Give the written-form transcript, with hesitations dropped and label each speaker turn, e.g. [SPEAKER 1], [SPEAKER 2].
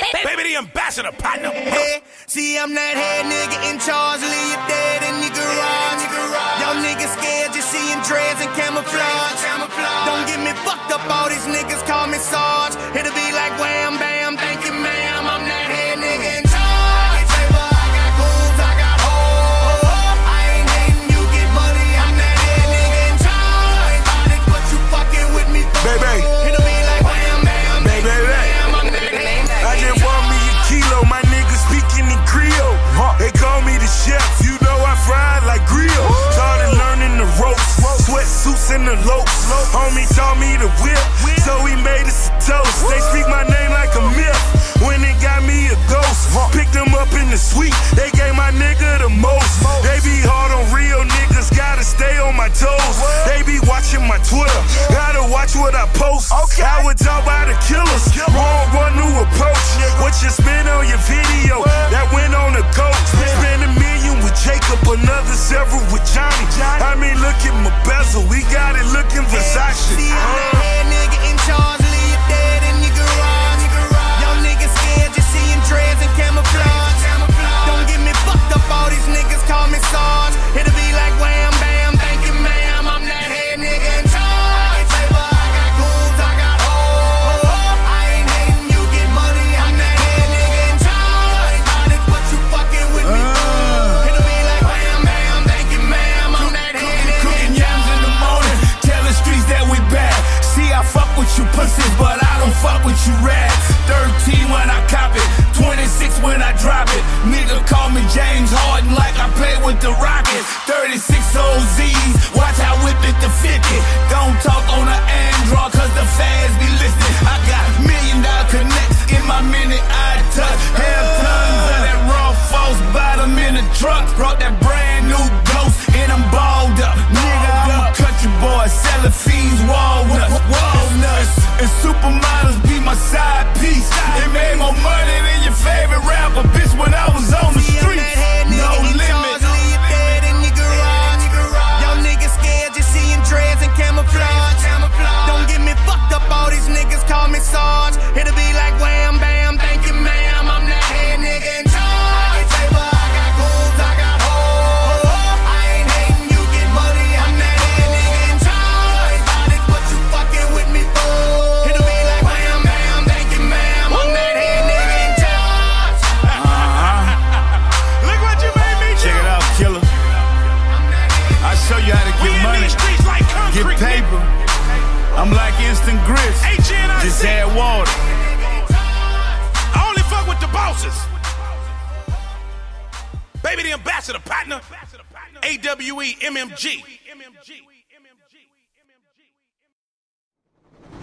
[SPEAKER 1] Baby, the ambassador, partner.
[SPEAKER 2] Hey, see, I'm that head nigga in charge, leave you dead in your garage. Y'all niggas scared, just seeing dreads and camouflage. Don't get me fucked up, all these niggas call me Sarge. It'll be like wham, bam, thank you, ma'am. I'm that head nigga in charge. I got goons, I got hoes. I ain't hating, you get money. I'm that head nigga in charge. About it, but you fucking with me,
[SPEAKER 3] baby.
[SPEAKER 2] It'll be like wham, bam, thank you, ma'am. I'm that head nigga.
[SPEAKER 3] I just want me a kilo, my niggas speaking in Creole. They call me the chef, you know I fry like grill. Started learning the ropes, sweatsuits and the lopes. Homie taught me to whip, so he made us a toast. They speak my name like a myth, when they got me a ghost. Picked them up in the suite, they gave my nigga the most. They be hard on real niggas, gotta stay on my toes. They be watching my Twitter, gotta watch what I post. I would talk by the killers, wrong one new approach. What you spend on your video, that went on the coach. Spend $1 million with Jacob, another several with Johnny. I mean, look at my bezel, we got it looking Versace.
[SPEAKER 2] See, I'm that head nigga in charge, leave you dead in your garage. Y'all niggas scared, just seeing dreads and camouflage. Don't get me fucked up, all these niggas call me Sarge. It'll be like wham, bam, thank you, ma'am. I'm that head nigga in charge. I got goons, I got hoes. I ain't hating, you get money. I'm that head nigga in charge. About it, but you fucking with me. It'll be like wham, bam, thank you, ma'am. I'm that head nigga.
[SPEAKER 4] Cooking yams in the morning, tell the streets that we back. See, I fuck with you pussies, but I don't fuck with you rats. 13 when I cop it, 26 when I drop it. Nigga call me James Harden like I play with the Rockets. 36 OZs, watch how whip it to 50. Don't talk on the Android, cause the fads be listening. I got $1 million connects in my minute I touch. Half tons of that raw false bottom in the truck. Brought that brand new Ghost and I'm balled up. Nigga, I'm a country boy, selling fiends, walnuts. And supermodels be my side piece. It made more money than your favorite rapper, bitch, when I was on the street. No limit.
[SPEAKER 2] Leave you dead in your garage. Y'all niggas scared, just seeing dreads and camouflage. Don't get me fucked up, all these niggas call me Sarge. It'll be like wham, bam, thank you, ma'am. I'm that head nigga in charge. I got goons, I got hoes. I ain't hating, you get money. I'm that head nigga in charge. About it, but you fucking with me, fool. It'll be like wham, bam, thank you, ma'am. I'm that head nigga in charge.
[SPEAKER 1] Look what you made me do.
[SPEAKER 4] Check it out, killer. I show you how to
[SPEAKER 1] We
[SPEAKER 4] get
[SPEAKER 1] in
[SPEAKER 4] money,
[SPEAKER 1] these streets like
[SPEAKER 4] get
[SPEAKER 1] concrete.
[SPEAKER 4] paper. I'm like instant grits,
[SPEAKER 1] HNIC.
[SPEAKER 4] just add water.
[SPEAKER 1] I only fuck with the bosses. Baby, the ambassador, partner. AWE, MMG.